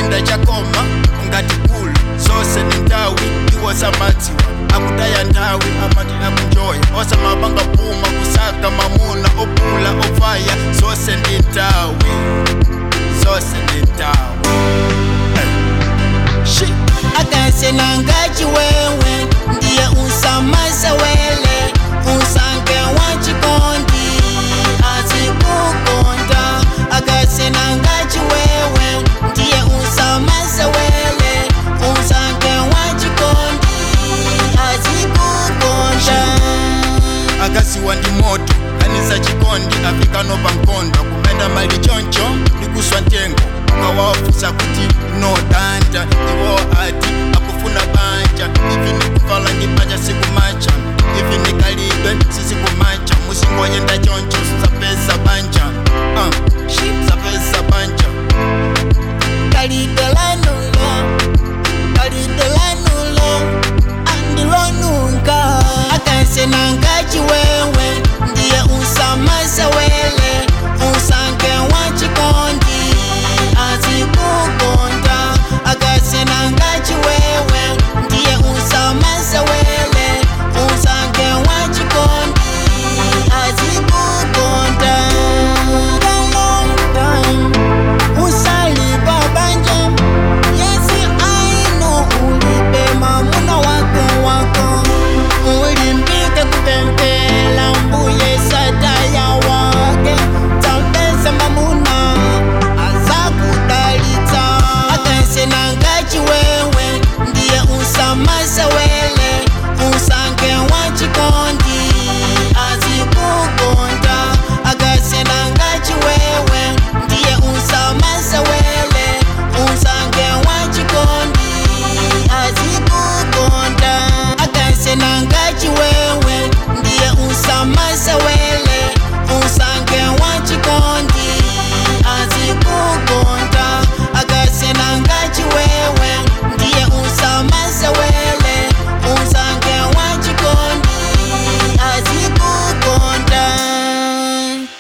wayenda chakoma ngati kulu zose ni ndawi iwo zamatiwa akutaya ndawi amati akunjoya osamapanga puma kusaka mamuna opula ofaya zose ndi ndawi zose ndi ndawi akase nangachi wewe ndiye usamasa wele usanke wachikondi azikukonda akase nangachi wewe ndiye usamasa wele usanke wachikondi azikukonda akasiwa ndi moto kanisa chikondi afikano pankondo kupenda mali choncho ndikuswa ntengo ukawafusa kuti no danda iwo ati akufuna banja ivi nikufala ndi banja sikumacha ivi nikalidwe sisikumacha musingoyenda choncho sapesa banja sapesa